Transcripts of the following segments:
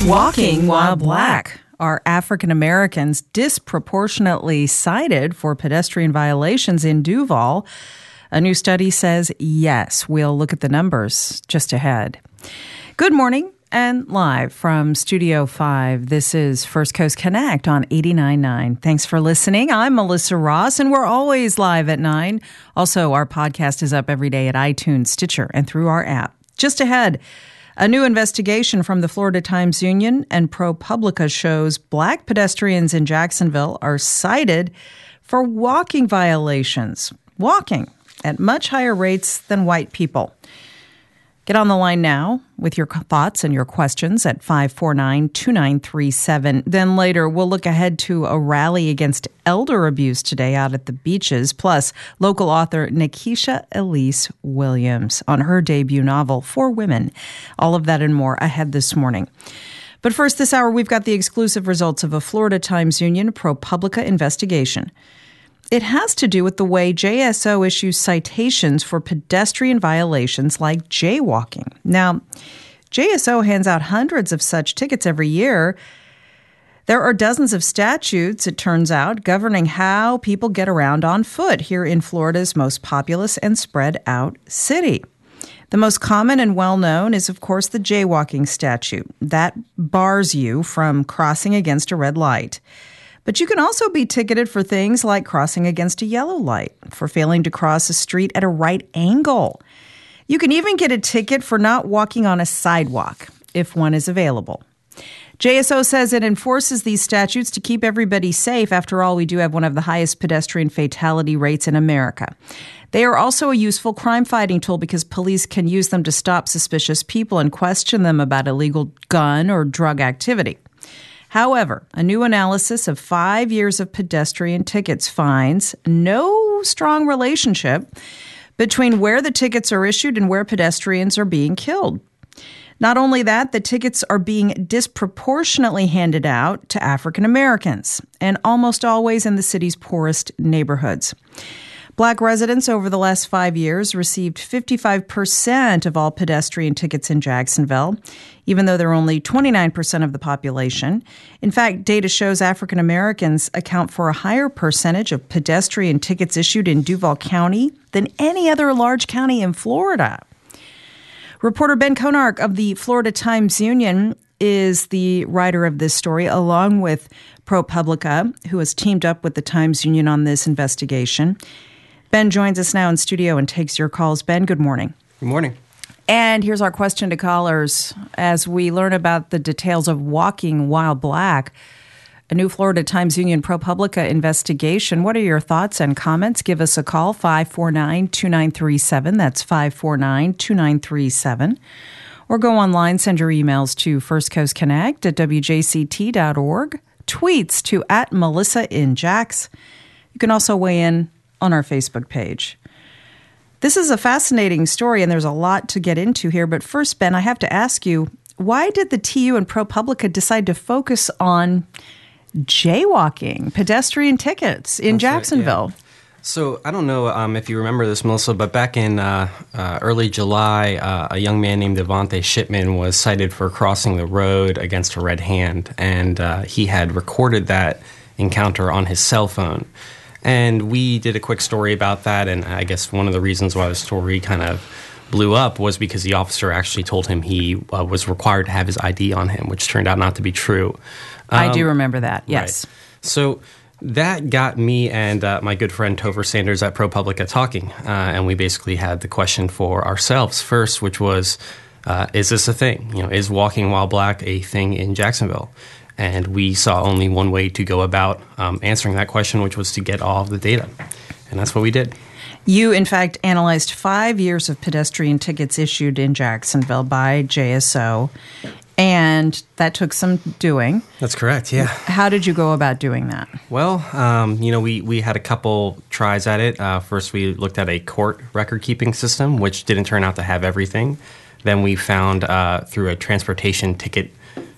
Walking while black. Are African Americans disproportionately cited for pedestrian violations in Duval? A new study says yes. We'll look at the numbers just ahead. Good morning and live from Studio 5. This is First Coast Connect on 89.9. Thanks for listening. I'm Melissa Ross, and we're always live at 9. Also, our podcast is up every day at iTunes, Stitcher, and through our app. Just ahead, a new investigation from the Florida Times-Union and ProPublica shows black pedestrians in Jacksonville are cited for walking violations. Walking at much higher rates than white people. Get on the line now with your thoughts and your questions at 549-2937. Then later, we'll look ahead to a rally against elder abuse today out at the beaches, plus local author Nikisha Elise Williams on her debut novel, For Women. All of that and more ahead this morning. But first this hour, we've got the exclusive results of a Florida Times-Union ProPublica investigation. It has to do with the way JSO issues citations for pedestrian violations like jaywalking. Now, JSO hands out hundreds of such tickets every year. There are dozens of statutes, it turns out, governing how people get around on foot here in Florida's most populous and spread out city. The most common and well-known is, of course, the jaywalking statute. That bars you from crossing against a red light. But you can also be ticketed for things like crossing against a yellow light, for failing to cross a street at a right angle. You can even get a ticket for not walking on a sidewalk, if one is available. JSO says it enforces these statutes to keep everybody safe. After all, we do have one of the highest pedestrian fatality rates in America. They are also a useful crime-fighting tool because police can use them to stop suspicious people and question them about illegal gun or drug activity. However, a new analysis of 5 years of pedestrian tickets finds no strong relationship between where the tickets are issued and where pedestrians are being killed. Not only that, the tickets are being disproportionately handed out to African Americans, and almost always in the city's poorest neighborhoods. Black residents over the last 5 years received 55% of all pedestrian tickets in Jacksonville, even though they're only 29% of the population. In fact, data shows African Americans account for a higher percentage of pedestrian tickets issued in Duval County than any other large county in Florida. Reporter Ben Konark of the Florida Times-Union is the writer of this story, along with ProPublica, who has teamed up with the Times-Union on this investigation. Ben joins us now in studio and takes your calls. Ben, good morning. Good morning. And here's our question to callers. As we learn about the details of walking while black, a new Florida Times-Union ProPublica investigation. What are your thoughts and comments? Give us a call, 549-2937. That's 549-2937. Or go online, send your emails to firstcoastconnect@wjct.org. Tweets to @MelissaInJax. You can also weigh in on our Facebook page. This is a fascinating story, and there's a lot to get into here. But first, Ben, I have to ask you, why did the TU and ProPublica decide to focus on jaywalking, pedestrian tickets in Jacksonville? Right, yeah. So I don't know if you remember this, Melissa, but back in early July, a young man named Devontae Shipman was cited for crossing the road against a red hand, and he had recorded that encounter on his cell phone. And we did a quick story about that, and I guess one of the reasons why the story kind of blew up was because the officer actually told him he was required to have his ID on him, which turned out not to be true. I do remember that, yes. Right. So that got me and my good friend Topher Sanders at ProPublica talking, and we basically had the question for ourselves first, which was, is this a thing? You know, is walking while black a thing in Jacksonville? And we saw only one way to go about answering that question, which was to get all of the data. And that's what we did. You, in fact, analyzed 5 years of pedestrian tickets issued in Jacksonville by JSO, and that took some doing. That's correct, yeah. How did you go about doing that? Well, we had a couple tries at it. First, we looked at a court record-keeping system, which didn't turn out to have everything. Then we found through a transportation ticket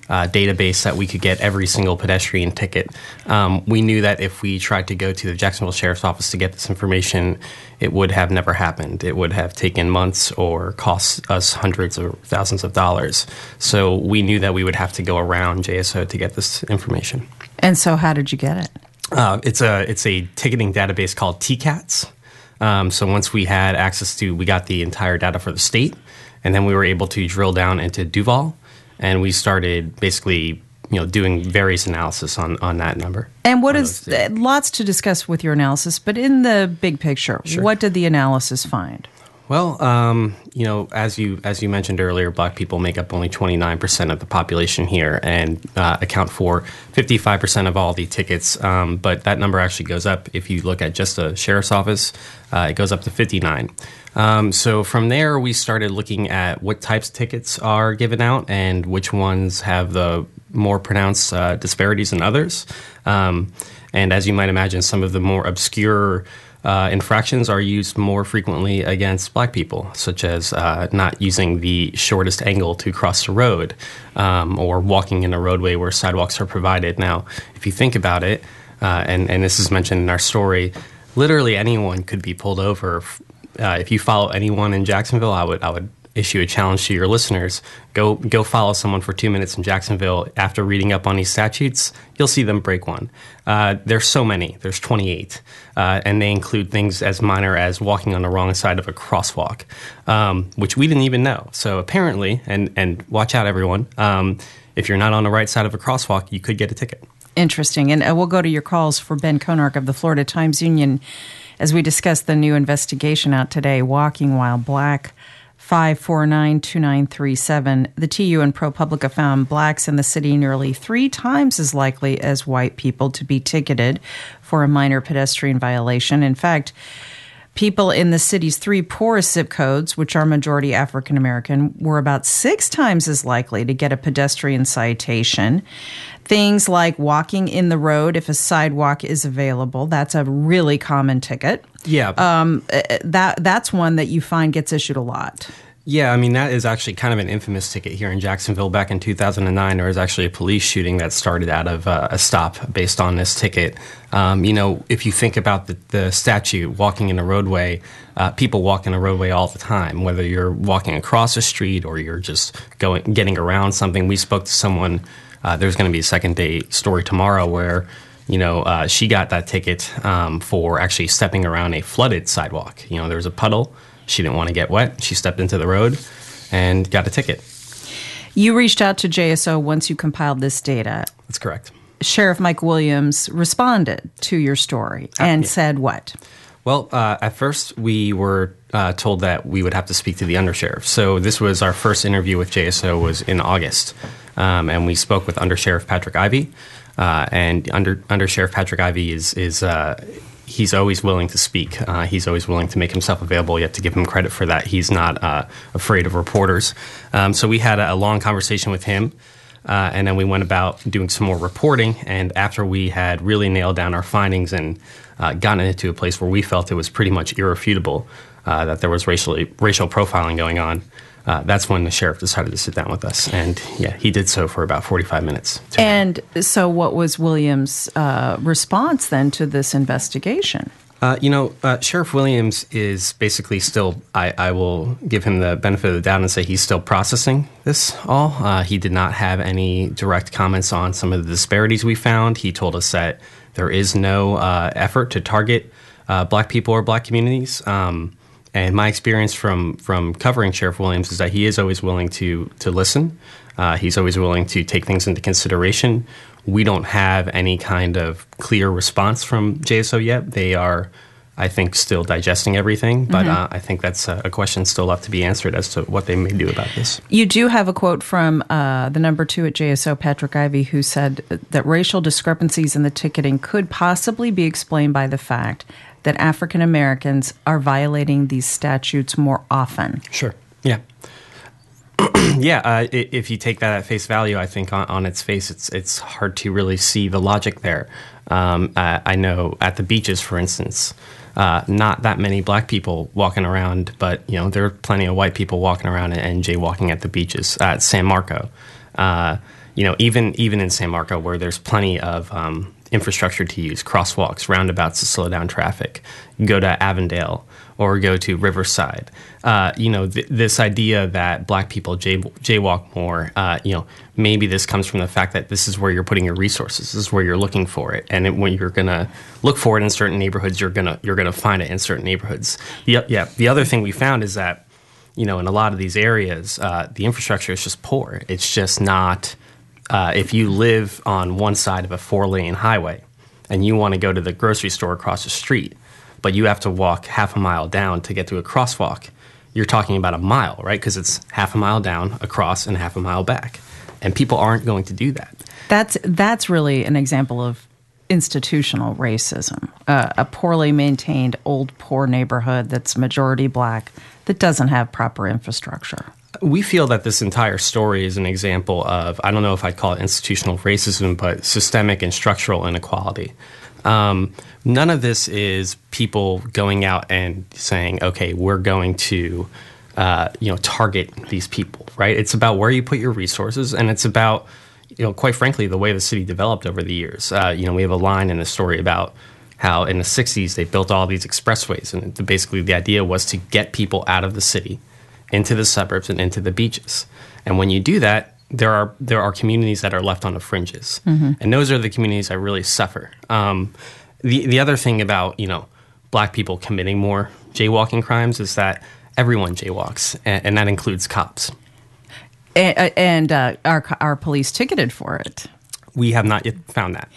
database that we could get every single pedestrian ticket. We knew that if we tried to go to the Jacksonville Sheriff's Office to get this information, it would have never happened. It would have taken months or cost us hundreds or thousands of dollars. So we knew that we would have to go around JSO to get this information. And so how did you get it? It's a ticketing database called TCATS. So once we had we got the entire data for the state, and then we were able to drill down into Duval, and we started basically, doing various analysis on that number. And what is lots to discuss with your analysis, but in the big picture, Sure. What did the analysis find? Well, as you mentioned earlier, Black people make up only 29% of the population here and account for 55% of all the tickets. But that number actually goes up if you look at just the sheriff's office. It goes up to 59. So from there, we started looking at what types of tickets are given out and which ones have the more pronounced disparities than others. And as you might imagine, some of the more obscure infractions are used more frequently against Black people, such as not using the shortest angle to cross the road or walking in a roadway where sidewalks are provided. Now, if you think about it, and this is mentioned in our story, literally anyone could be pulled over. If you follow anyone in Jacksonville, I would issue a challenge to your listeners. Go follow someone for 2 minutes in Jacksonville. After reading up on these statutes, you'll see them break one. There's so many. There's 28. And they include things as minor as walking on the wrong side of a crosswalk, which we didn't even know. So apparently, and watch out, everyone, if you're not on the right side of a crosswalk, you could get a ticket. Interesting. And we'll go to your calls for Ben Konark of the Florida Times-Union as we discuss the new investigation out today, Walking While Black. 549-2937. The TU and ProPublica found Blacks in the city nearly 3 times as likely as white people to be ticketed for a minor pedestrian violation. In fact, people in the city's 3 poorest zip codes, which are majority African American, were about 6 times as likely to get a pedestrian citation. Things like walking in the road if a sidewalk is available, that's a really common ticket. Yeah. That's one that you find gets issued a lot. Yeah, I mean, that is actually kind of an infamous ticket here in Jacksonville. Back in 2009, there was actually a police shooting that started out of a stop based on this ticket. If you think about the statute, walking in a roadway, people walk in a roadway all the time, whether you're walking across a street or you're just getting around something. We spoke to someone, there's going to be a second day story tomorrow where she got that ticket for actually stepping around a flooded sidewalk. There was a puddle. She didn't want to get wet. She stepped into the road and got a ticket. You reached out to JSO once you compiled this data. That's correct. Sheriff Mike Williams responded to your story and said what? Well, at first we were told that we would have to speak to the undersheriff. So this was our first interview with JSO was in August. And we spoke with Undersheriff Patrick Ivey. And Undersheriff Patrick Ivey is he's always willing to speak. He's always willing to make himself available. You have to give him credit for that. He's not afraid of reporters. So we had a long conversation with him, and then we went about doing some more reporting. And after we had really nailed down our findings and gotten it to a place where we felt it was pretty much irrefutable that there was racial profiling going on, that's when the sheriff decided to sit down with us. And he did so for about 45 minutes. And so what was Williams' response then to this investigation? Sheriff Williams is basically still, I will give him the benefit of the doubt and say he's still processing this all. He did not have any direct comments on some of the disparities we found. He told us that there is no effort to target Black people or Black communities. And my experience from covering Sheriff Williams is that he is always willing to listen. He's always willing to take things into consideration. We don't have any kind of clear response from JSO yet. They are, I think, still digesting everything. But I think that's a question still left to be answered as to what they may do about this. You do have a quote from the number 2 at JSO, Patrick Ivey, who said that racial discrepancies in the ticketing could possibly be explained by the fact that African Americans are violating these statutes more often. Sure. Yeah. If you take that at face value, I think on its face, it's hard to really see the logic there. I know at the beaches, for instance, not that many Black people walking around, but there are plenty of white people walking around and jaywalking at the beaches at San Marco. even in San Marco, where there's plenty of infrastructure to use, crosswalks, roundabouts to slow down traffic, go to Avondale or go to Riverside. This idea that black people jaywalk more, maybe this comes from the fact that this is where you're putting your resources, this is where you're looking for it, and when you're gonna look for it in certain neighborhoods, you're gonna find it in certain neighborhoods. The other thing we found is that in a lot of these areas, the infrastructure is just poor. It's just not. If you live on one side of a 4-lane highway and you want to go to the grocery store across the street, but you have to walk half a mile down to get to a crosswalk, you're talking about a mile, right? Because it's half a mile down, across, and half a mile back. And people aren't going to do that. That's really an example of institutional racism. A poorly maintained, old, poor neighborhood that's majority black that doesn't have proper infrastructure. We feel that this entire story is an example of, I don't know if I'd call it institutional racism, but systemic and structural inequality. None of this is people going out and saying, okay, we're going to target these people, right? It's about where you put your resources, and it's about, quite frankly, the way the city developed over the years. We have a line in the story about how in the 60s they built all these expressways, and basically the idea was to get people out of the city into the suburbs and into the beaches. And when you do that, there are communities that are left on the fringes. Mm-hmm. And those are the communities that really suffer. The other thing about, black people committing more jaywalking crimes is that everyone jaywalks, and that includes cops. And are police ticketed for it? We have not yet found that.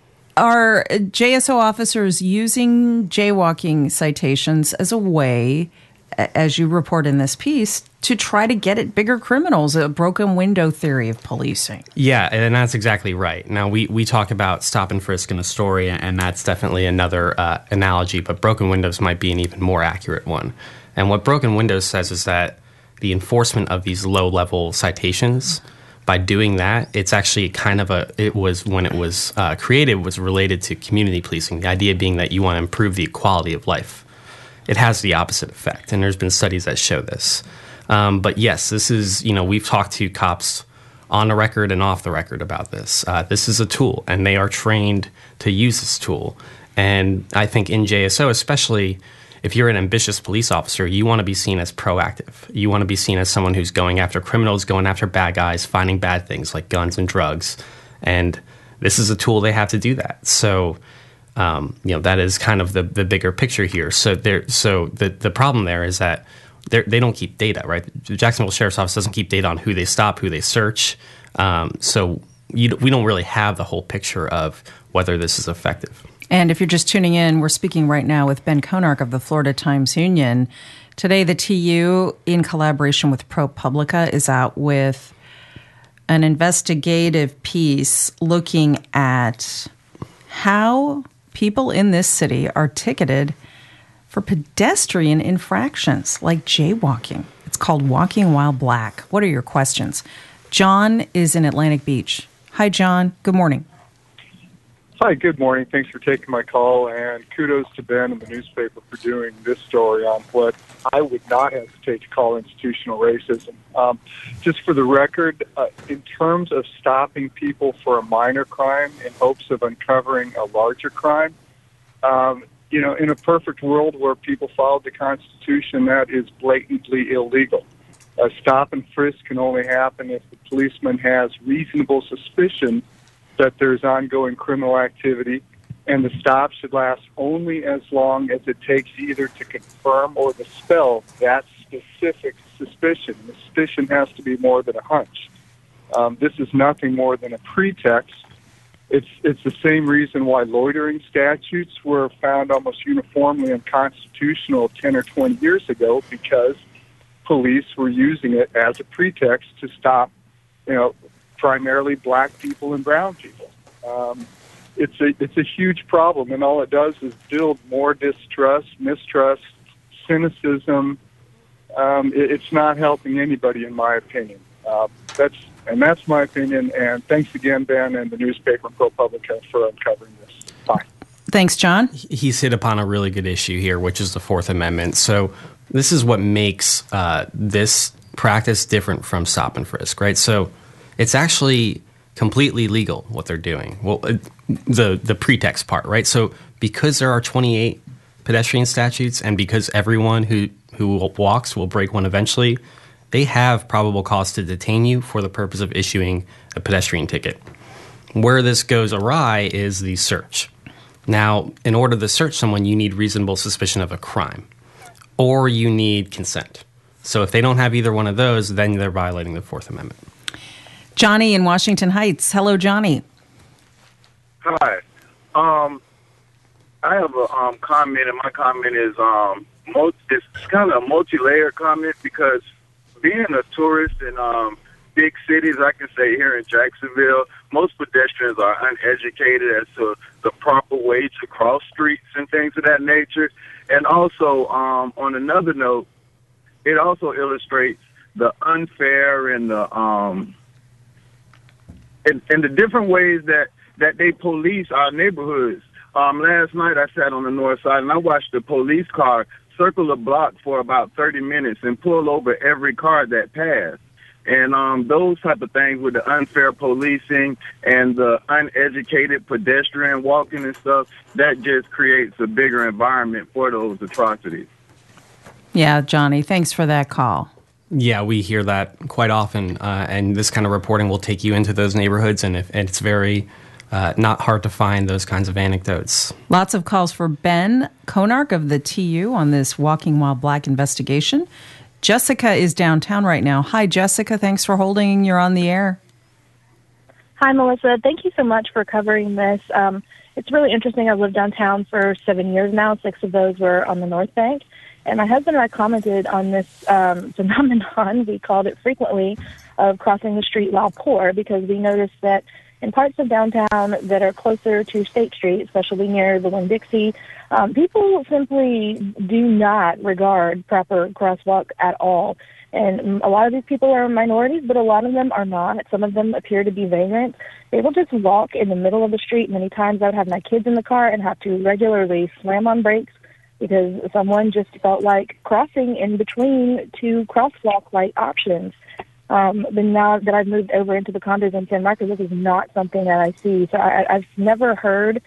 Are JSO officers using jaywalking citations as a way, as you report in this piece, to try to get at bigger criminals, a broken window theory of policing? Yeah, and that's exactly right. Now, we talk about stop and frisk in the story, and that's definitely another analogy, but broken windows might be an even more accurate one. And what broken windows says is that the enforcement of these low-level citations, by doing that, it's actually kind of when it was created, was related to community policing, the idea being that you want to improve the quality of life. It has the opposite effect, and there's been studies that show this. But yes, this is, we've talked to cops on the record and off the record about this. This is a tool, and they are trained to use this tool. And I think in JSO, especially if you're an ambitious police officer, you want to be seen as proactive. You want to be seen as someone who's going after criminals, going after bad guys, finding bad things like guns and drugs. And this is a tool they have to do that. So that is kind of the bigger picture here. So the problem there is that they don't keep data, right? The Jacksonville Sheriff's Office doesn't keep data on who they stop, who they search. So we don't really have the whole picture of whether this is effective. And if you're just tuning in, we're speaking right now with Ben Konark of the Florida Times-Union. Today, the TU, in collaboration with ProPublica, is out with an investigative piece looking at how people in this city are ticketed for pedestrian infractions like jaywalking. It's called Walking While Black. What are your questions? John is in Atlantic Beach. Hi, John. Good morning. Hi, good morning. Thanks for taking my call, and kudos to Ben and the newspaper for doing this story on what I would not hesitate to call institutional racism. Just for the record, in terms of stopping people for a minor crime in hopes of uncovering a larger crime, in a perfect world where people followed the Constitution, that is blatantly illegal. A stop and frisk can only happen if the policeman has reasonable suspicion that there's ongoing criminal activity, and the stop should last only as long as it takes either to confirm or dispel that specific suspicion. The suspicion has to be more than a hunch. This is nothing more than a pretext. It's the same reason why loitering statutes were found almost uniformly unconstitutional 10 or 20 years ago, because police were using it as a pretext to stop, primarily black people and brown people. It's a huge problem, and all it does is build more distrust, mistrust, cynicism. It's not helping anybody, in my opinion. That's my opinion. And thanks again, Ben, and the newspaper and ProPublica for uncovering this. Bye. Thanks, John. He's hit upon a really good issue here, which is the Fourth Amendment. So this is what makes this practice different from stop and frisk, right? So it's actually completely legal what they're doing. Well, the pretext part, right? So because there are 28 pedestrian statutes, and because everyone who walks will break one eventually, they have probable cause to detain you for the purpose of issuing a pedestrian ticket. Where this goes awry is the search. Now, in order to search someone, you need reasonable suspicion of a crime, or you need consent. So if they don't have either one of those, then they're violating the Fourth Amendment. Johnny in Washington Heights. Hello, Johnny. Hi. I have a comment, and my comment is it's kind of a multi-layered comment, because being a tourist in big cities, I can say here in Jacksonville, most pedestrians are uneducated as to the proper way to cross streets and things of that nature. And also, on another note, it also illustrates the unfair and the and the different ways that they police our neighborhoods. Last night I sat on the north side and I watched the police car circle a block for about 30 minutes and pull over every car that passed. And those type of things with the unfair policing and the uneducated pedestrian walking and stuff, that just creates a bigger environment for those atrocities. Yeah, Johnny, thanks for that call. Yeah, we hear that quite often, and this kind of reporting will take you into those neighborhoods, and it's very not hard to find those kinds of anecdotes. Lots of calls for Ben Konark of the TU on this Walking While Black investigation. Jessica is downtown right now. Hi, Jessica. Thanks for holding. You're on the air. Hi, Melissa. Thank you so much for covering this. It's really interesting. I've lived downtown for 7 years now. 6 of those were on the North Bank. And my husband and I commented on this phenomenon, we called it frequently, of crossing the street while poor, because we noticed that in parts of downtown that are closer to State Street, especially near the Winn-Dixie, people simply do not regard proper crosswalk at all. And a lot of these people are minorities, but a lot of them are not. Some of them appear to be vagrant. They will just walk in the middle of the street. Many times I would have my kids in the car and have to regularly slam on brakes because someone just felt like crossing in between 2 crosswalk light options. But now that I've moved over into the condos in San Marcos, this is not something that I see. So I've never heard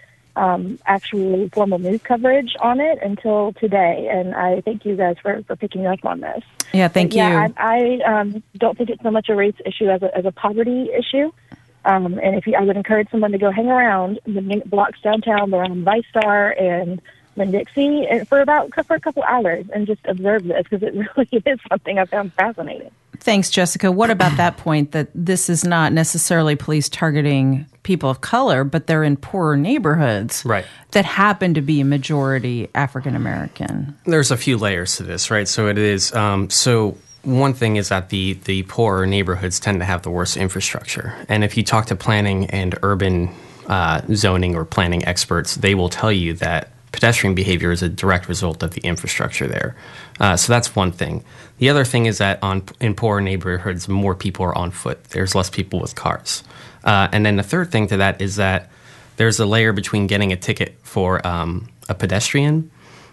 actual formal news coverage on it until today, and I thank you guys for picking up on this. Yeah, thank you. I don't think it's so much a race issue as a poverty issue. And I would encourage someone to go hang around the blocks downtown around ViStar and Winn-Dixie for a couple hours and just observe this, because it really is something I found fascinating. Thanks, Jessica. What about that point that this is not necessarily police targeting people of color, but they're in poorer neighborhoods that happen to be a majority African American? There's a few layers to this, right? So it is. So one thing is that the poorer neighborhoods tend to have the worst infrastructure, and if you talk to planning and urban zoning or planning experts, they will tell you that pedestrian behavior is a direct result of the infrastructure there. So that's one thing. The other thing is that in poorer neighborhoods, more people are on foot. There's less people with cars. And then the third thing to that is that there's a layer between getting a ticket for a pedestrian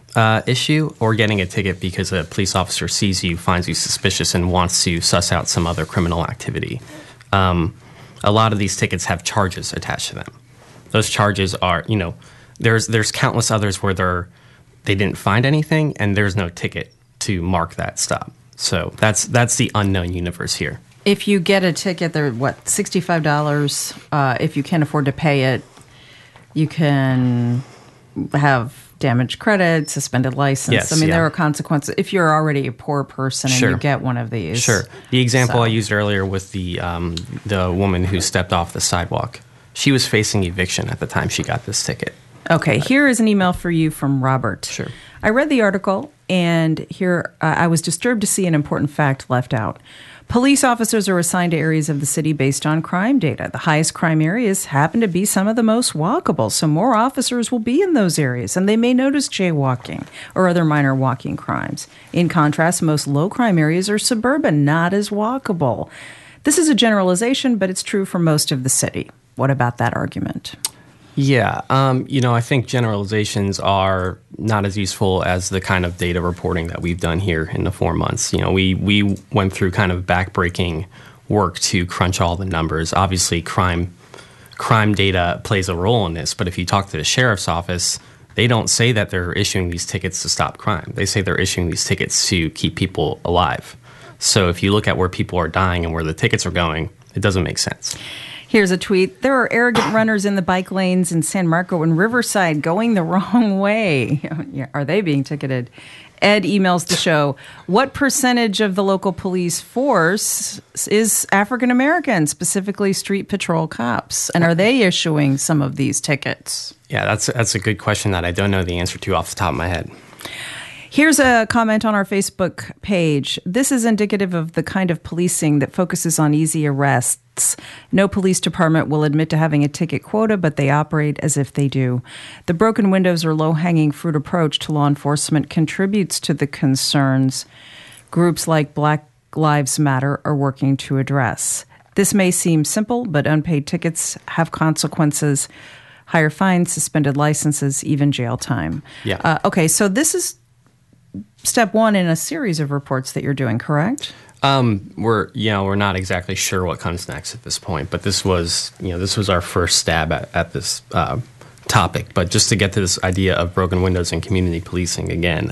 issue or getting a ticket because a police officer sees you, finds you suspicious, and wants to suss out some other criminal activity. A lot of these tickets have charges attached to them. Those charges are, there's countless others where they didn't find anything and there's no ticket to mark that stop. So that's the unknown universe here. If you get a ticket, they're $65. If you can't afford to pay it, you can have damaged credit, suspended license. Yes, there are consequences if you're already a poor person and you get one of these. Sure. The example I used earlier with the woman who stepped off the sidewalk, she was facing eviction at the time she got this ticket. Okay, here is an email for you from Robert. Sure. I read the article, and here I was disturbed to see an important fact left out. Police officers are assigned to areas of the city based on crime data. The highest crime areas happen to be some of the most walkable, so more officers will be in those areas, and they may notice jaywalking or other minor walking crimes. In contrast, most low-crime areas are suburban, not as walkable. This is a generalization, but it's true for most of the city. What about that argument? Yeah, I think generalizations are not as useful as the kind of data reporting that we've done here in the 4 months. We went through kind of backbreaking work to crunch all the numbers. Obviously, crime data plays a role in this, but if you talk to the sheriff's office, they don't say that they're issuing these tickets to stop crime. They say they're issuing these tickets to keep people alive. So if you look at where people are dying and where the tickets are going, it doesn't make sense. Here's a tweet. There are arrogant runners in the bike lanes in San Marco and Riverside going the wrong way. Are they being ticketed? Ed emails the show, what percentage of the local police force is African American, specifically street patrol cops? And are they issuing some of these tickets? Yeah, that's a good question that I don't know the answer to off the top of my head. Here's a comment on our Facebook page. This is indicative of the kind of policing that focuses on easy arrests. No police department will admit to having a ticket quota, but they operate as if they do. The broken windows or low-hanging fruit approach to law enforcement contributes to the concerns groups like Black Lives Matter are working to address. This may seem simple, but unpaid tickets have consequences, higher fines, suspended licenses, even jail time. Yeah. Okay, so this is step one in a series of reports that you're doing, correct? We're not exactly sure what comes next at this point, but this was our first stab at this topic. But just to get to this idea of broken windows and community policing again,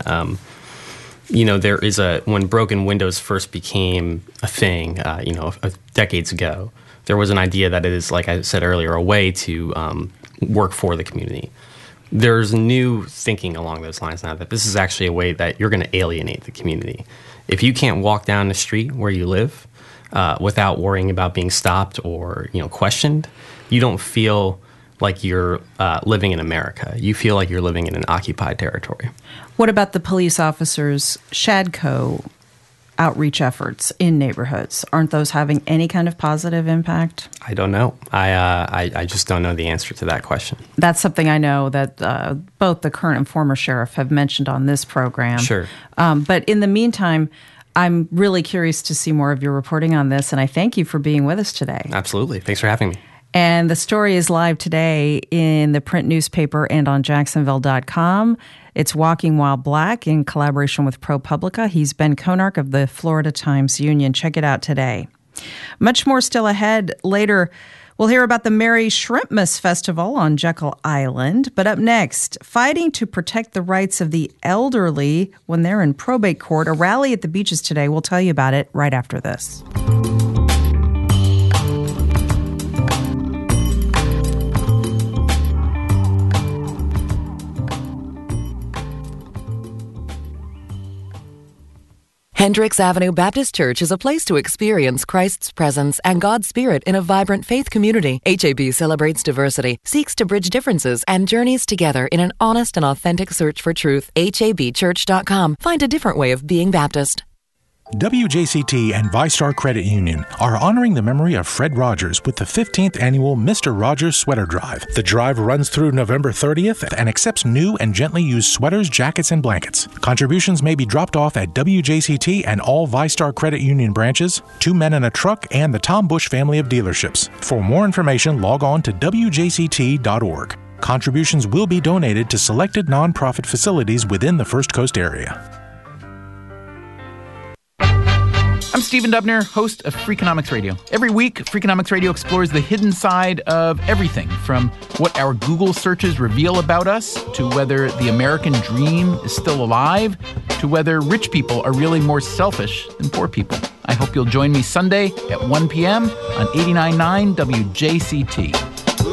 there is when broken windows first became a thing, decades ago, there was an idea that it is, like I said earlier, a way to work for the community. There's new thinking along those lines now that this is actually a way that you're going to alienate the community. If you can't walk down the street where you live without worrying about being stopped or questioned, you don't feel like you're living in America. You feel like you're living in an occupied territory. What about the police officers' SHADCO outreach efforts in neighborhoods? Aren't those having any kind of positive impact? I don't know. I just don't know the answer to that question. That's something I know that both the current and former sheriff have mentioned on this program. Sure. But in the meantime, I'm really curious to see more of your reporting on this, and I thank you for being with us today. Absolutely. Thanks for having me. And the story is live today in the print newspaper and on Jacksonville.com. It's Walking While Black in collaboration with ProPublica. He's Ben Konark of the Florida Times-Union. Check it out today. Much more still ahead. Later, we'll hear about the Merry Shrimpmas Festival on Jekyll Island. But up next, fighting to protect the rights of the elderly when they're in probate court. A rally at the beaches today. We'll tell you about it right after this. Hendricks Avenue Baptist Church is a place to experience Christ's presence and God's Spirit in a vibrant faith community. HAB celebrates diversity, seeks to bridge differences, and journeys together in an honest and authentic search for truth. HABchurch.com. Find a different way of being Baptist. WJCT and ViStar Credit Union are honoring the memory of Fred Rogers with the 15th annual Mr. Rogers Sweater Drive. The drive runs through November 30th and accepts new and gently used sweaters, jackets, and blankets. Contributions may be dropped off at WJCT and all ViStar Credit Union branches, Two Men and a Truck, and the Tom Bush family of dealerships. For more information, log on to WJCT.org. Contributions will be donated to selected nonprofit facilities within the First Coast area. I'm Stephen Dubner, host of Freakonomics Radio. Every week, Freakonomics Radio explores the hidden side of everything, from what our Google searches reveal about us, to whether the American dream is still alive, to whether rich people are really more selfish than poor people. I hope you'll join me Sunday at 1 p.m. on 89.9 WJCT.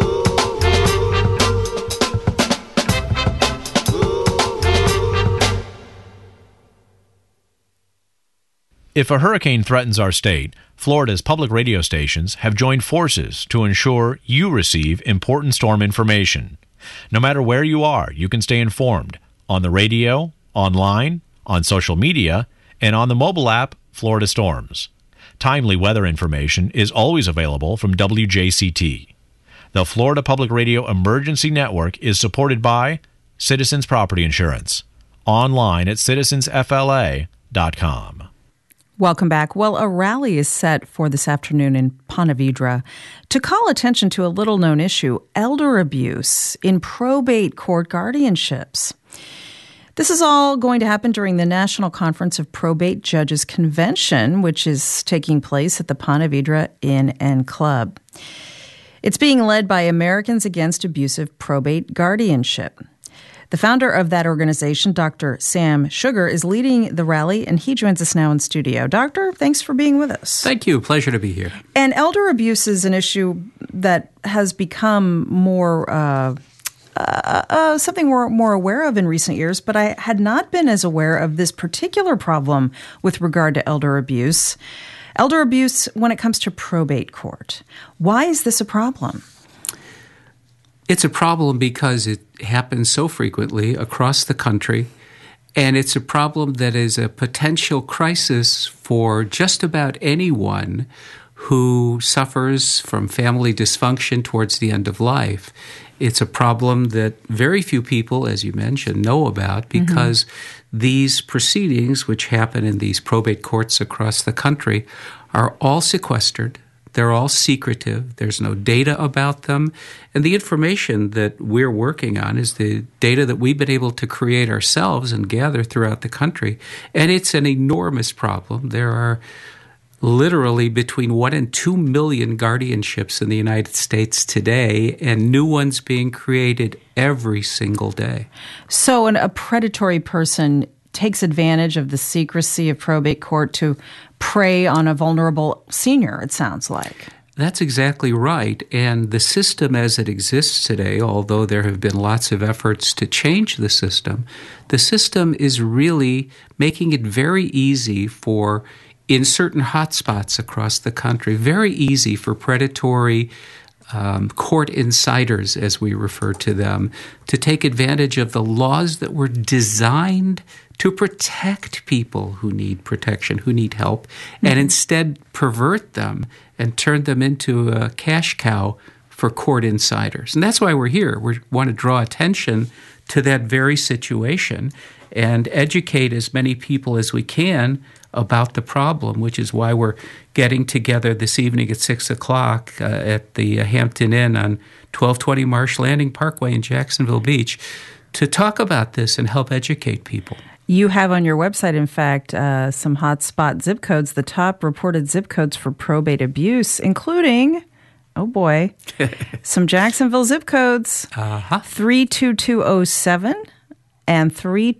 If a hurricane threatens our state, Florida's public radio stations have joined forces to ensure you receive important storm information. No matter where you are, you can stay informed on the radio, online, on social media, and on the mobile app Florida Storms. Timely weather information is always available from WJCT. The Florida Public Radio Emergency Network is supported by Citizens Property Insurance. Online at citizensfla.com. Welcome back. Well, a rally is set for this afternoon in Ponte Vedra to call attention to a little-known issue, elder abuse in probate court guardianships. This is all going to happen during the National Conference of Probate Judges Convention, which is taking place at the Ponte Vedra Inn and Club. It's being led by Americans Against Abusive Probate Guardianship. The founder of that organization, Dr. Sam Sugar, is leading the rally, and he joins us now in studio. Doctor, thanks for being with us. Thank you. Pleasure to be here. And elder abuse is an issue that has become more something we're more aware of in recent years, but I had not been as aware of this particular problem with regard to elder abuse. Elder abuse when it comes to probate court. Why is this a problem? It's a problem because it happens so frequently across the country, and it's a problem that is a potential crisis for just about anyone who suffers from family dysfunction towards the end of life. It's a problem that very few people, as you mentioned, know about because these proceedings, which happen in these probate courts across the country, are all sequestered. They're all secretive. There's no data about them. And the information that we're working on is the data that we've been able to create ourselves and gather throughout the country. And it's an enormous problem. There are literally between 1 and 2 million guardianships in the United States today, and new ones being created every single day. So a predatory person takes advantage of the secrecy of probate court to prey on a vulnerable senior, it sounds like. That's exactly right. And the system as it exists today, although there have been lots of efforts to change the system is really making it very easy for, in certain hotspots across the country, very easy for predatory court insiders, as we refer to them, to take advantage of the laws that were designed to protect people who need protection, who need help, and instead pervert them and turn them into a cash cow for court insiders. And that's why we're here. We want to draw attention to that very situation and educate as many people as we can about the problem, which is why we're getting together this evening at 6 o'clock at the Hampton Inn on 1220 Marsh Landing Parkway in Jacksonville Beach to talk about this and help educate people. You have on your website, in fact, some hotspot zip codes, the top reported zip codes for probate abuse, including, oh boy, some Jacksonville zip codes, 32207 and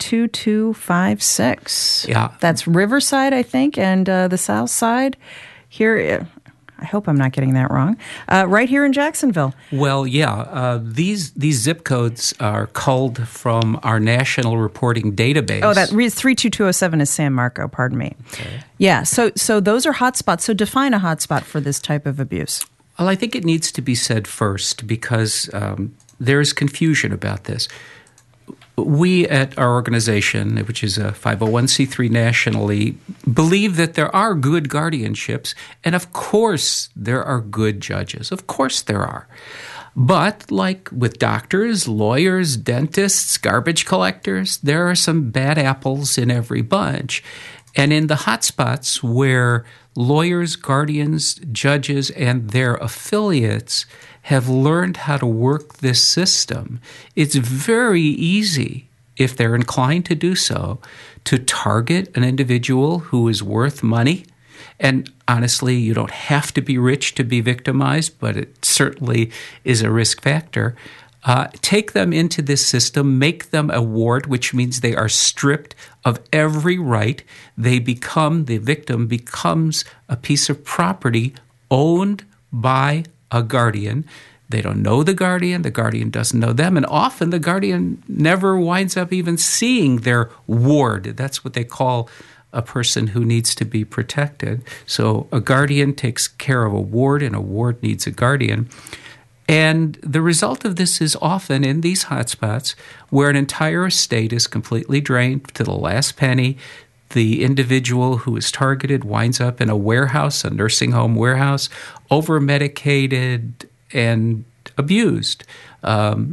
32256. Yeah. That's Riverside, I think, and the South Side here. I hope I'm not getting that wrong. Right here in Jacksonville. Well, yeah. These zip codes are culled from our national reporting database. Oh, that 32207 is San Marco, pardon me. Okay. Yeah, so those are hotspots. So define a hotspot for this type of abuse. Well, I think it needs to be said first because there is confusion about this. We at our organization, which is a 501c3 nationally, believe that there are good guardianships, and of course there are good judges. Of course there are. But like with doctors, lawyers, dentists, garbage collectors, there are some bad apples in every bunch. And in the hotspots where lawyers, guardians, judges, and their affiliates have learned how to work this system, it's very easy, if they're inclined to do so, to target an individual who is worth money. And honestly, you don't have to be rich to be victimized, but it certainly is a risk factor. Take them into this system, make them a ward, which means they are stripped of every right. The victim becomes a piece of property owned by a guardian. They don't know the guardian doesn't know them, and often the guardian never winds up even seeing their ward. That's what they call a person who needs to be protected. So a guardian takes care of a ward, and a ward needs a guardian. And the result of this is often in these hotspots where an entire estate is completely drained to the last penny. The individual who is targeted winds up in a warehouse, a nursing home warehouse, over-medicated and abused.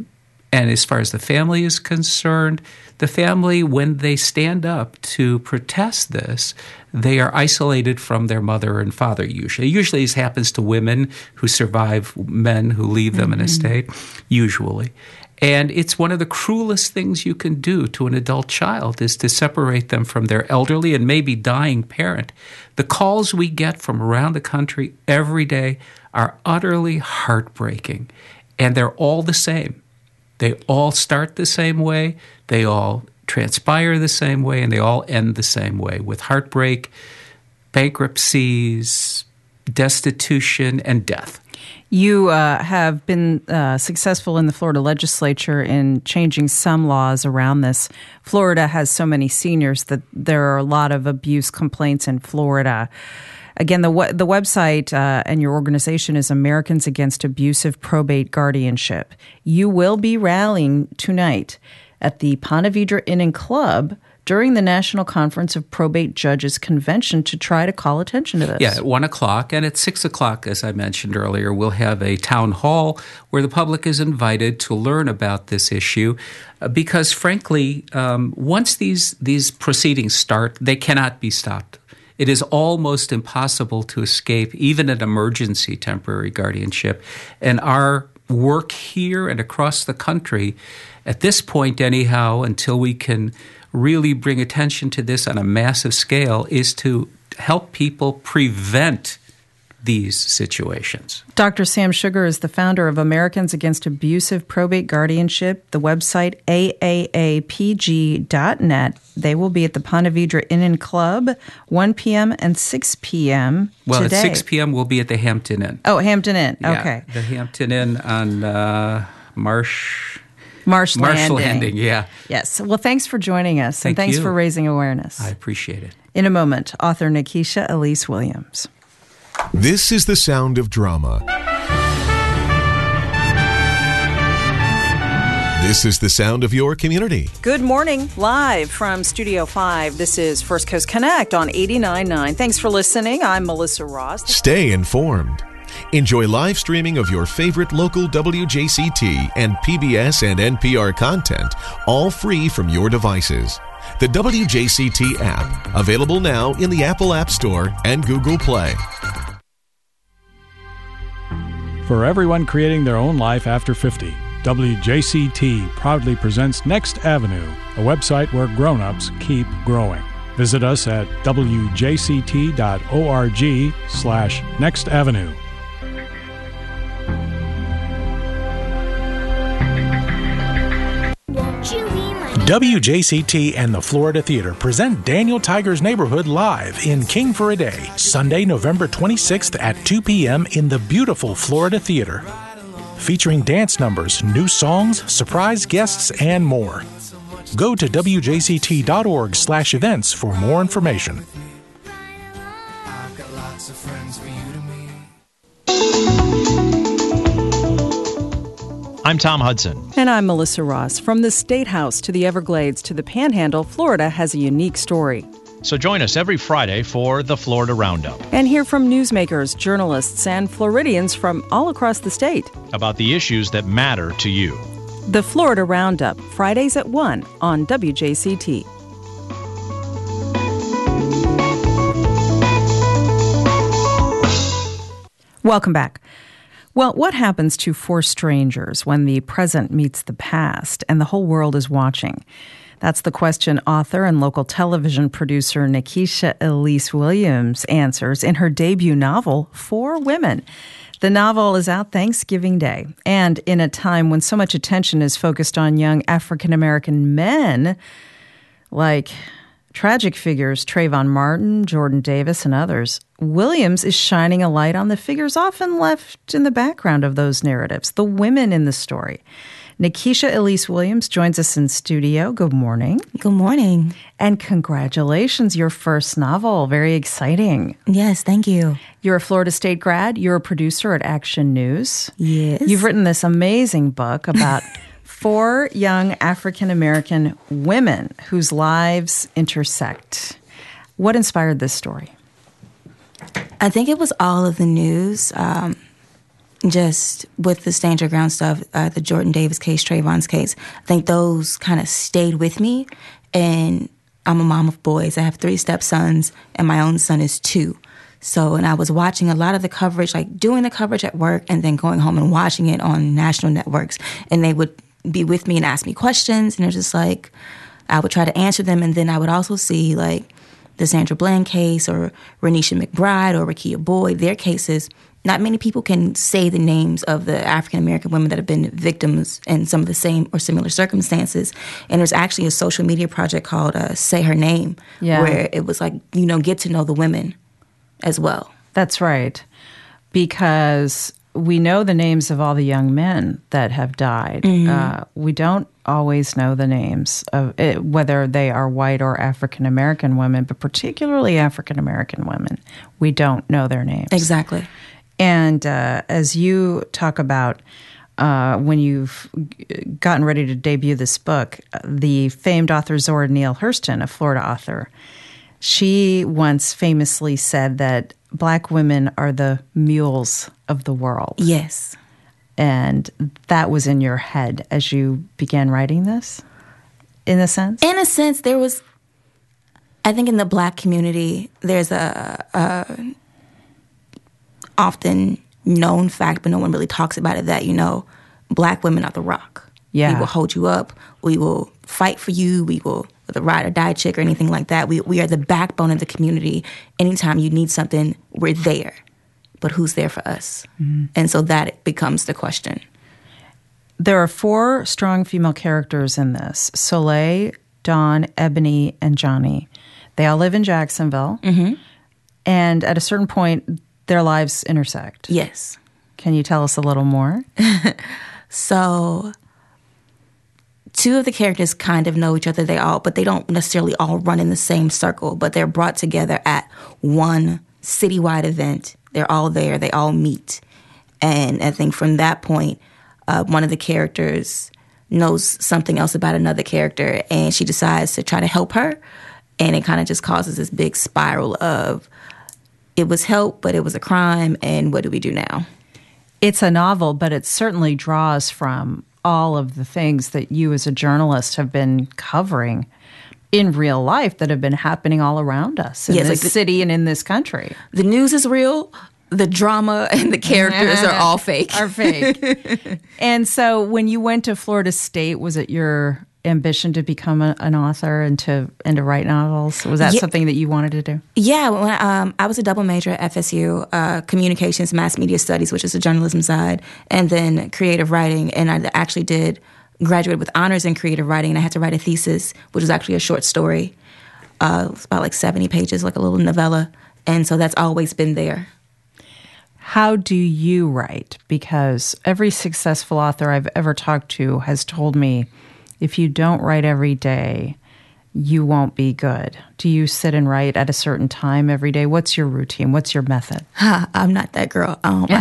And as far as the family is concerned, the family, when they stand up to protest this, they are isolated from their mother and father usually. Usually this happens to women who survive men who leave them in a state, usually. And it's one of the cruelest things you can do to an adult child is to separate them from their elderly and maybe dying parent. The calls we get from around the country every day are utterly heartbreaking, and they're all the same. They all start the same way, they all transpire the same way, and they all end the same way, with heartbreak, bankruptcies, destitution, and death. You have been successful in the Florida legislature in changing some laws around this. Florida has so many seniors that there are a lot of abuse complaints in Florida. Again, the website and your organization is Americans Against Abusive Probate Guardianship. You will be rallying tonight at the Ponte Vedra Inn and Club during the National Conference of Probate Judges Convention to try to call attention to this. Yeah, at 1 o'clock. And at 6 o'clock, as I mentioned earlier, we'll have a town hall where the public is invited to learn about this issue because, frankly, once these proceedings start, they cannot be stopped. It is almost impossible to escape even an emergency temporary guardianship. And our work here and across the country, at this point anyhow, until we can really bring attention to this on a massive scale, is to help people prevent these situations. Dr. Sam Sugar is the founder of Americans Against Abusive Probate Guardianship, the website AAAPG.net. They will be at the Ponte Vedra Inn and Club, 1 p.m. and 6 p.m. Well, today. At 6 p.m. we'll be at the Hampton Inn. Oh, Hampton Inn. Okay. Yeah, the Hampton Inn on Marsh Landing. Yeah. Yes. Well, thanks for joining us, and thanks for raising awareness. I appreciate it. In a moment, author Nikisha Elise Williams. This is the sound of drama. This is the sound of your community. Good morning, live from Studio 5. This is First Coast Connect on 89.9. Thanks for listening. I'm Melissa Ross. Stay informed. Enjoy live streaming of your favorite local WJCT and PBS and NPR content, all free from your devices. The WJCT app, available now in the Apple App Store and Google Play. For everyone creating their own life after 50, WJCT proudly presents Next Avenue, a website where grown-ups keep growing. Visit us at wjct.org/nextavenue. WJCT and the Florida Theater present Daniel Tiger's Neighborhood live in King for a Day, Sunday, November 26th at 2 p.m. in the beautiful Florida Theater. Featuring dance numbers, new songs, surprise guests, and more. Go to wjct.org/events for more information. I'm Tom Hudson. And I'm Melissa Ross. From the State House to the Everglades to the Panhandle, Florida has a unique story. So join us every Friday for the Florida Roundup. And hear from newsmakers, journalists, and Floridians from all across the state about the issues that matter to you. The Florida Roundup, Fridays at 1 on WJCT. Welcome back. Well, what happens to four strangers when the present meets the past and the whole world is watching? That's the question author and local television producer Nikisha Elise Williams answers in her debut novel, For Women. The novel is out Thanksgiving Day, and in a time when so much attention is focused on young African-American men, like tragic figures Trayvon Martin, Jordan Davis, and others, Williams is shining a light on the figures often left in the background of those narratives, the women in the story. Nikisha Elise Williams joins us in studio. Good morning. Good morning. And congratulations, your first novel. Very exciting. Yes, thank you. You're a Florida State grad. You're a producer at Action News. Yes. You've written this amazing book about four young African-American women whose lives intersect. What inspired this story? I think it was all of the news. just with the Stand Your Ground stuff, the Jordan Davis case, Trayvon's case, I think those kind of stayed with me. And I'm a mom of boys. I have 3 stepsons, and my own son is 2. So, and I was watching a lot of the coverage, like doing the coverage at work and then going home and watching it on national networks. And they would be with me and ask me questions. And it was just like, I would try to answer them. And then I would also see like the Sandra Bland case or Renisha McBride or Rekia Boyd, their cases. Not many people can say the names of the African-American women that have been victims in some of the same or similar circumstances. And there's actually a social media project called Say Her Name, where it was like, get to know the women as well. That's right. Because we know the names of all the young men that have died. We don't always know the names of it, whether they are white or African-American women, but particularly African-American women. We don't know their names. Exactly. And as you talk about when you've gotten ready to debut this book, the famed author Zora Neale Hurston, a Florida author, she once famously said that Black women are the mules of the world. Yes. And that was in your head as you began writing this, in a sense? In a sense, there was, I think in the Black community, there's a often known fact, but no one really talks about it, that, Black women are the rock. Yeah. We will hold you up. We will fight for you. We will, the ride or die chick or anything like that. We are the backbone of the community. Anytime you need something, we're there. But who's there for us? Mm-hmm. And so that becomes the question. There are 4 strong female characters in this: Soleil, Dawn, Ebony, and Johnny. They all live in Jacksonville. Mm-hmm. And at a certain point, their lives intersect. Yes. Can you tell us a little more? So 2 of the characters kind of know each other, but they don't necessarily all run in the same circle, but they're brought together at one citywide event. They're all there. They all meet. And I think from that point, one of the characters knows something else about another character, and she decides to try to help her. And it kind of just causes this big spiral of, it was help, but it was a crime, and what do we do now? It's a novel, but it certainly draws from all of the things that you as a journalist have been covering in real life that have been happening all around us in this city and in this country. The news is real. The drama and the characters are all fake. Are fake. And so when you went to Florida State, was it your ambition to become an author and to write novels? Was that something that you wanted to do? Yeah, when I was a double major at FSU, communications, mass media studies, which is the journalism side, and then creative writing. And I actually did graduate with honors in creative writing, and I had to write a thesis, which was actually a short story. It was about 70 pages, like a little novella. And so that's always been there. How do you write? Because every successful author I've ever talked to has told me, if you don't write every day, you won't be good. Do you sit and write at a certain time every day? What's your routine? What's your method? I'm not that girl. Like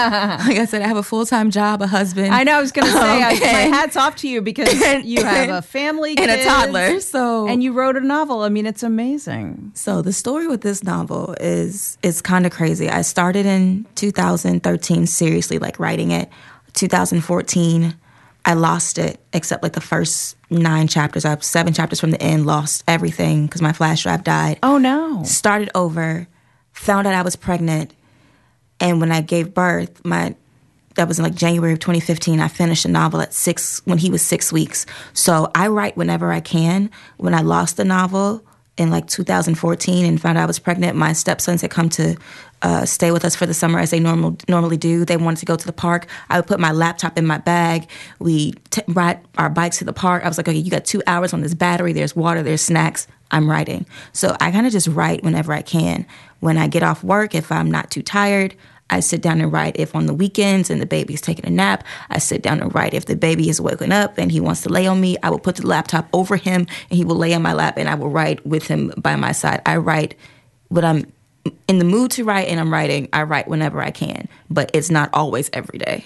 I said, I have a full-time job, a husband. I know, I was going to say, my hat's off to you because you have a family, and a toddler. And you wrote a novel. I mean, it's amazing. So the story with this novel is kind of crazy. I started in 2013, seriously, writing it. 2014, I lost it, except the first 9 chapters. I have 7 chapters from the end, lost everything because my flash drive died. Oh, no. Started over, found out I was pregnant, and when I gave birth, that was in January of 2015, I finished a novel when he was 6 weeks. So I write whenever I can. When I lost the novel in 2014 and found out I was pregnant, my stepsons had come to stay with us for the summer as they normally do. They wanted to go to the park. I would put my laptop in my bag. We ride our bikes to the park. I was like, okay, you got 2 hours on this battery. There's water, there's snacks. I'm writing. So I kind of just write whenever I can. When I get off work, if I'm not too tired, I sit down and write. If on the weekends and the baby's taking a nap, I sit down and write. If the baby is waking up and he wants to lay on me, I will put the laptop over him and he will lay on my lap and I will write with him by my side. I write what I'm in the mood to write, and I'm writing. I write whenever I can, but it's not always every day.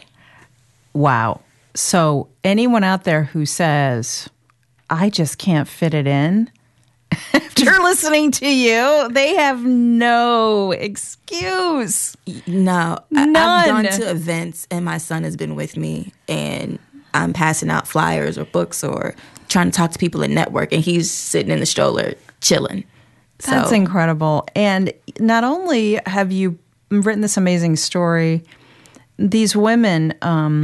Wow. So anyone out there who says, I just can't fit it in After listening to you, they have no excuse. No. None. I've gone to events and my son has been with me and I'm passing out flyers or books or trying to talk to people at network and he's sitting in the stroller chilling. That's incredible. And not only have you written this amazing story, these women,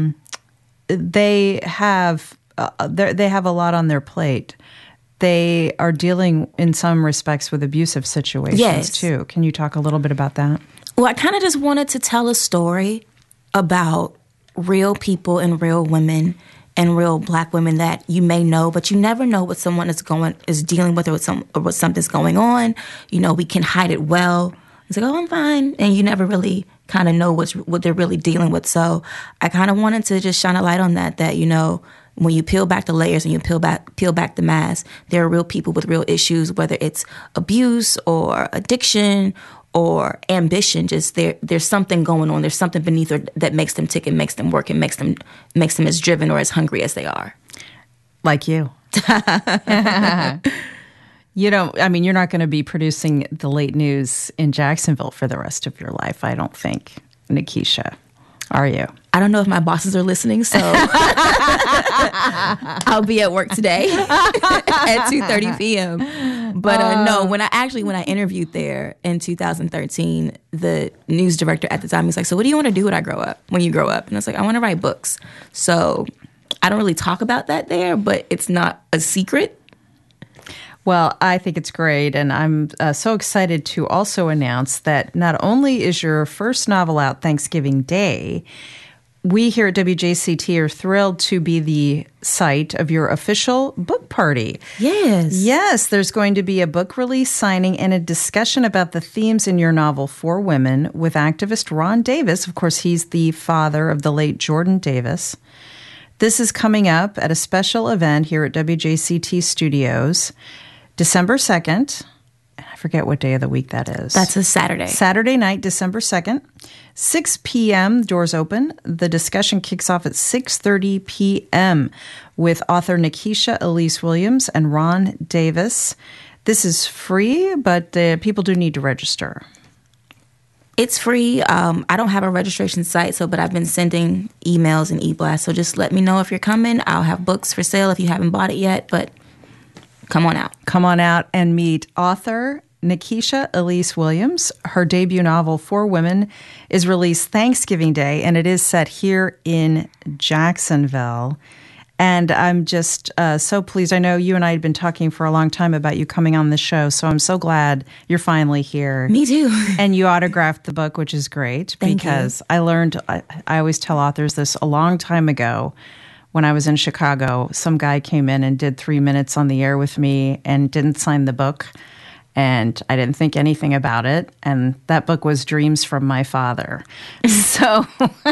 they have a lot on their plate. They are dealing, in some respects, with abusive situations, too. Can you talk a little bit about that? Well, I kind of just wanted to tell a story about real people and real women and real Black women that you may know, but you never know what someone is dealing with or what something's going on. You know, we can hide it well. It's like, oh, I'm fine. And you never really kind of know what they're really dealing with. So I kind of wanted to just shine a light on that, you know, when you peel back the layers and you peel back the mask, there are real people with real issues, whether it's abuse or addiction or ambition. Just there's something going on. There's something beneath that makes them tick and makes them work and makes them as driven or as hungry as they are. Like you. You're not going to be producing the late news in Jacksonville for the rest of your life, I don't think, Nikisha. Are you? I don't know if my bosses are listening, so I'll be at work today at 2:30 p.m. But no, when I interviewed there in 2013, the news director at the time was like, "So what do you want to do when you grow up?" And I was like, "I want to write books." So I don't really talk about that there, but it's not a secret. Well, I think it's great, and I'm so excited to also announce that not only is your first novel out Thanksgiving Day, we here at WJCT are thrilled to be the site of your official book party. Yes. Yes, there's going to be a book release signing and a discussion about the themes in your novel For Women with activist Ron Davis. Of course, he's the father of the late Jordan Davis. This is coming up at a special event here at WJCT Studios, December 2nd. I forget what day of the week that is. That's a Saturday. Saturday night, December 2nd. 6 p.m., doors open. The discussion kicks off at 6:30 p.m. with author Nikisha Elise Williams and Ron Davis. This is free, but people do need to register. It's free. I don't have a registration site, but I've been sending emails and e-blasts. So just let me know if you're coming. I'll have books for sale if you haven't bought it yet, but come on out. Come on out and meet author Nikisha Elise Williams. Her debut novel, For Women, is released Thanksgiving Day, and it is set here in Jacksonville. And I'm just so pleased. I know you and I had been talking for a long time about you coming on the show, so I'm so glad you're finally here. Me too. And you autographed the book, which is great. Thank because you. I learned, I always tell authors this, a long time ago when I was in Chicago, some guy came in and did 3 minutes on the air with me and didn't sign the book. And I didn't think anything about it. And that book was Dreams from My Father. So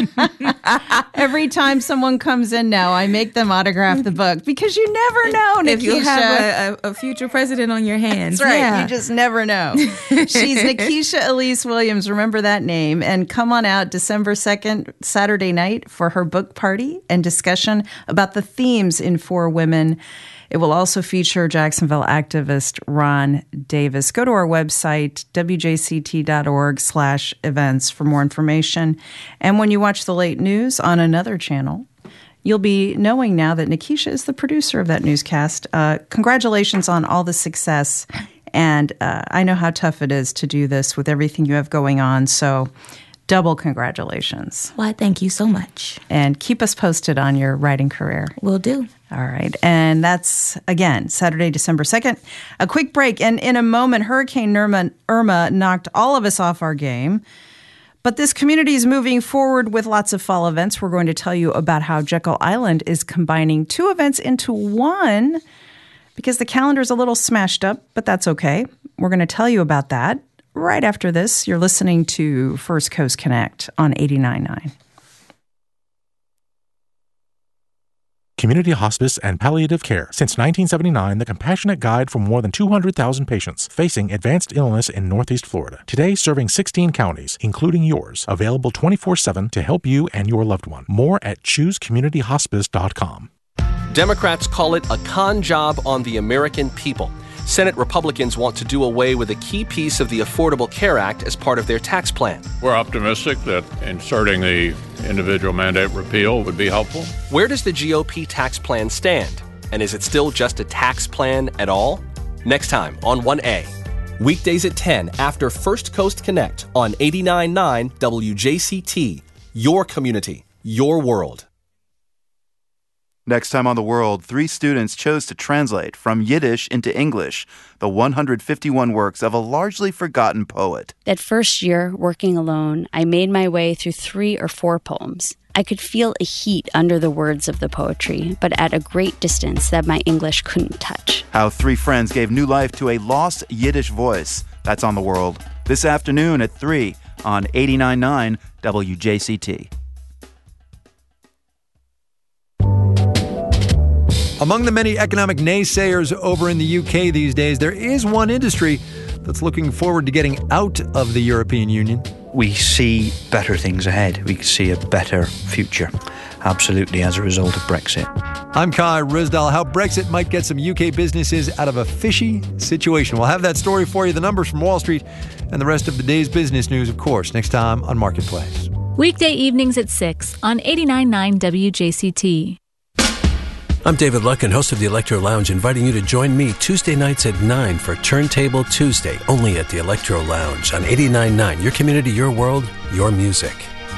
every time someone comes in now, I make them autograph the book because you never know, Nikisha. If you have a future president on your hands. That's right. Yeah. You just never know. She's Nikisha Elise Williams. Remember that name. And come on out December 2nd, Saturday night, for her book party and discussion about the themes in For Women. It will also feature Jacksonville activist Ron Davis. Go to our website, wjct.org/events for more information. And when you watch the late news on another channel, you'll be knowing now that Nikisha is the producer of that newscast. Congratulations on all the success. And I know how tough it is to do this with everything you have going on. So double congratulations. Why, thank you so much. And keep us posted on your writing career. Will do. All right. And that's, again, Saturday, December 2nd. A quick break. And in a moment, Hurricane Irma knocked all of us off our game. But this community is moving forward with lots of fall events. We're going to tell you about how Jekyll Island is combining 2 events into one because the calendar is a little smashed up, but that's okay. We're going to tell you about that right after this. You're listening to First Coast Connect on 89.9. Community hospice and palliative care. Since 1979, the compassionate guide for more than 200,000 patients facing advanced illness in Northeast Florida. Today, serving 16 counties, including yours. Available 24/7 to help you and your loved one. More at choosecommunityhospice.com. Democrats call it a con job on the American people. Senate Republicans want to do away with a key piece of the Affordable Care Act as part of their tax plan. We're optimistic that inserting the individual mandate repeal would be helpful. Where does the GOP tax plan stand? And is it still just a tax plan at all? Next time on 1A. Weekdays at 10 after First Coast Connect on 89.9 WJCT. Your community, your world. Next time on The World, 3 students chose to translate from Yiddish into English the 151 works of a largely forgotten poet. That first year, working alone, I made my way through 3 or 4 poems. I could feel a heat under the words of the poetry, but at a great distance that my English couldn't touch. How 3 friends gave new life to a lost Yiddish voice. That's on The World. This afternoon at 3 on 89.9 WJCT. Among the many economic naysayers over in the UK these days, there is one industry that's looking forward to getting out of the European Union. We see better things ahead. We see a better future, absolutely, as a result of Brexit. I'm Kai Risdal. How Brexit might get some UK businesses out of a fishy situation. We'll have that story for you, the numbers from Wall Street, and the rest of the day's business news, of course, next time on Marketplace. Weekday evenings at 6 on 89.9 WJCT. I'm David Luckin, host of the Electro Lounge, inviting you to join me Tuesday nights at 9 for Turntable Tuesday, only at the Electro Lounge on 89.9. Your community, your world, your music.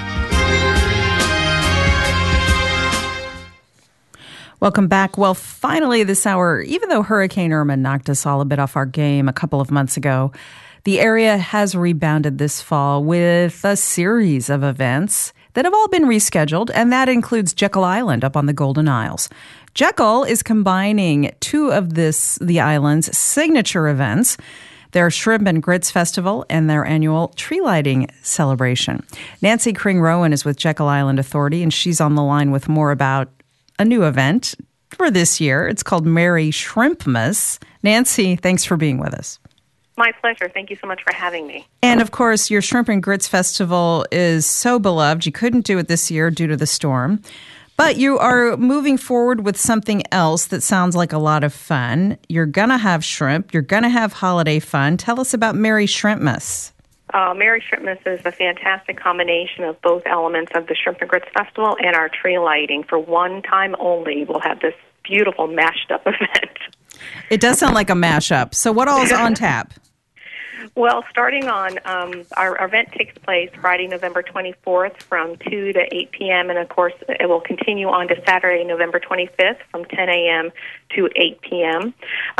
Welcome back. Well, finally this hour, even though Hurricane Irma knocked us all a bit off our game a couple of months ago, the area has rebounded this fall with a series of events that have all been rescheduled, and that includes Jekyll Island up on the Golden Isles. Jekyll is combining 2 of the island's signature events, their Shrimp and Grits Festival and their annual tree lighting celebration. Nancy Kring-Rowan is with Jekyll Island Authority, and she's on the line with more about a new event for this year. It's called Merry Shrimpmas. Nancy, thanks for being with us. My pleasure. Thank you so much for having me. And of course, your Shrimp and Grits Festival is so beloved. You couldn't do it this year due to the storm. But you are moving forward with something else that sounds like a lot of fun. You're going to have shrimp. You're going to have holiday fun. Tell us about Merry Shrimpmas. Merry Shrimpmas is a fantastic combination of both elements of the Shrimp and Grits Festival and our tree lighting. For one time only, we'll have this beautiful mashed up event. It does sound like a mashup. So what all is on tap? Well, starting on, our event takes place Friday, November 24th from 2 to 8 p.m., and of course it will continue on to Saturday, November 25th from 10 a.m. to 8 p.m.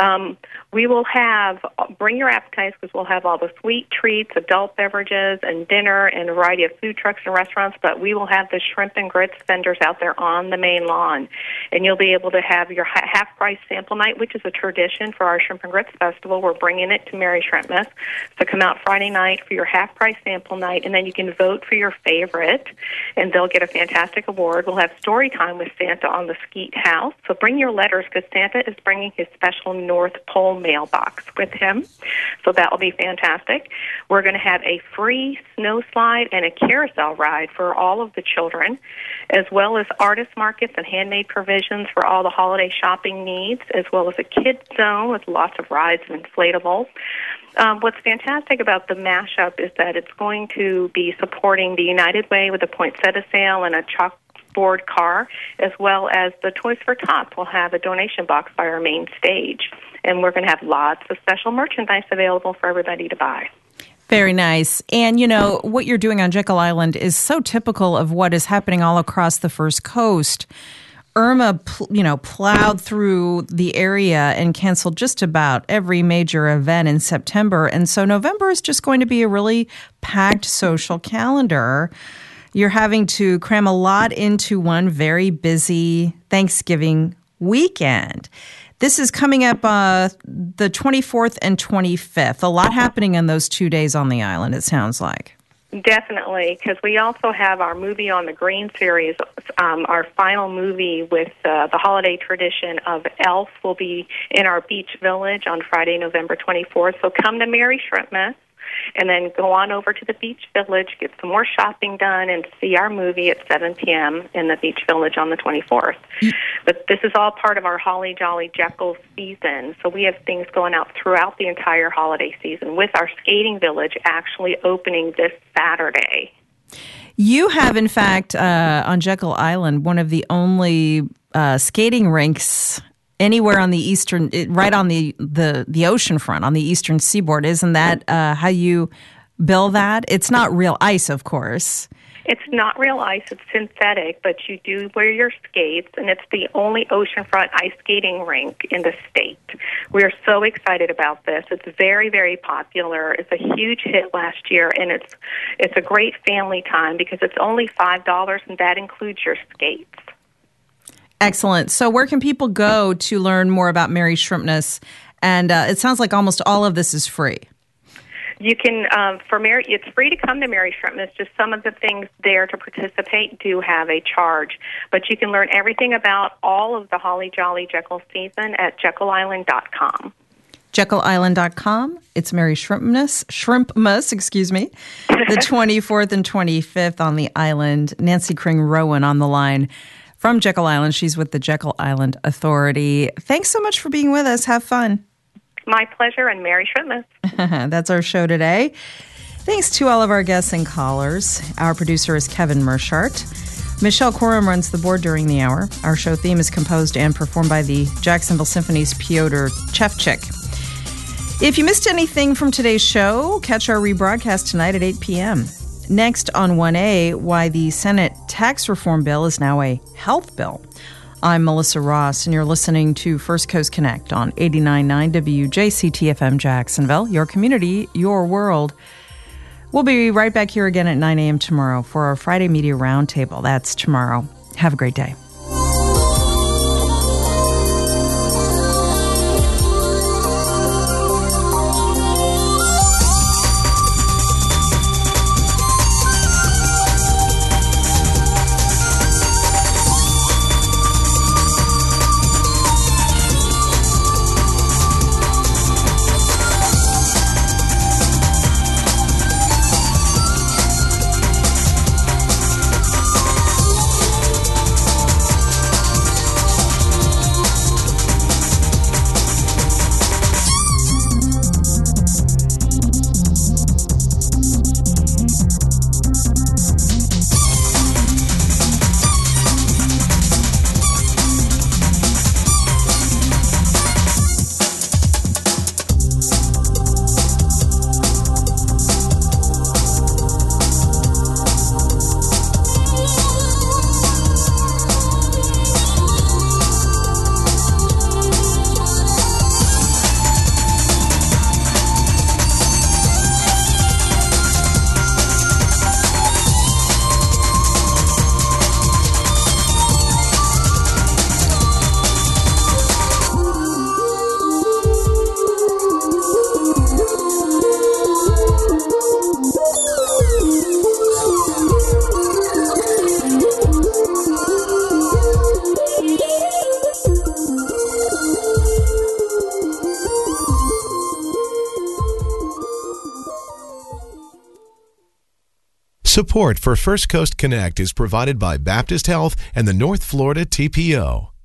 We will have, bring your appetites because we'll have all the sweet treats, adult beverages, and dinner, and a variety of food trucks and restaurants, but we will have the shrimp and grits vendors out there on the main lawn. And you'll be able to have your half-price sample night, which is a tradition for our Shrimp and Grits Festival. We're bringing it to Merry Shrimpmas. So come out Friday night for your half-price sample night, and then you can vote for your favorite, and they'll get a fantastic award. We'll have story time with Santa on the Skeet House. So bring your letters because Santa is bringing his special North Pole mailbox with him. So that will be fantastic. We're going to have a free snow slide and a carousel ride for all of the children, as well as artist markets and handmade provisions for all the holiday shopping needs, as well as a kids zone with lots of rides and inflatables. What's fantastic about the mashup is that it's going to be supporting the United Way with a poinsettia sale and a chalkboard car, as well as the Toys for Tots will have a donation box by our main stage. And we're going to have lots of special merchandise available for everybody to buy. Very nice. And, you know, what you're doing on Jekyll Island is so typical of what is happening all across the First Coast. Irma, plowed through the area and canceled just about every major event in September. And so November is just going to be a really packed social calendar. You're having to cram a lot into one very busy Thanksgiving weekend. This is coming up the 24th and 25th. A lot happening in those 2 days on the island, it sounds like. Definitely, because we also have our Movie on the Green series. Our final movie with the holiday tradition of Elf will be in our beach village on Friday, November 24th. So come to Merry Shrimpmas. and then go on over to the Beach Village, get some more shopping done, and see our movie at 7 p.m. in the Beach Village on the 24th. But this is all part of our Holly Jolly Jekyll season, so we have things going out throughout the entire holiday season, with our skating village actually opening this Saturday. You have, in fact, on Jekyll Island, one of the only skating rinks anywhere on the eastern, right on the ocean front, on the eastern seaboard. Isn't that how you bill that? It's not real ice, of course. It's not real ice, it's synthetic, but you do wear your skates, and it's the only oceanfront ice skating rink in the state. We are so excited about this. It's very, very popular. It's a huge hit last year, and it's a great family time because it's only $5, and that includes your skates. Excellent. So where can people go to learn more about Merry Shrimpmas? And it sounds like almost all of this is free. You can, it's free to come to Merry Shrimpmas. Just some of the things there to participate do have a charge. But you can learn everything about all of the Holly Jolly Jekyll season at JekyllIsland.com. JekyllIsland.com. It's Merry Shrimpmas, the 24th and 25th on the island. Nancy Kring-Rowan on the line from Jekyll Island. She's with the Jekyll Island Authority. Thanks so much for being with us. Have fun. My pleasure, and Merry Shrimpmas. That's our show today. Thanks to all of our guests and callers. Our producer is Kevin Mershart. Michelle Corum runs the board during the hour. Our show theme is composed and performed by the Jacksonville Symphony's Piotr Chevchik. If you missed anything from today's show, catch our rebroadcast tonight at 8 p.m. Next on 1A, why the Senate tax reform bill is now a health bill. I'm Melissa Ross, and you're listening to First Coast Connect on 89.9 WJCT-FM Jacksonville, your community, your world. We'll be right back here again at 9 a.m. tomorrow for our Friday Media Roundtable. That's tomorrow. Have a great day. Support for First Coast Connect is provided by Baptist Health and the North Florida TPO.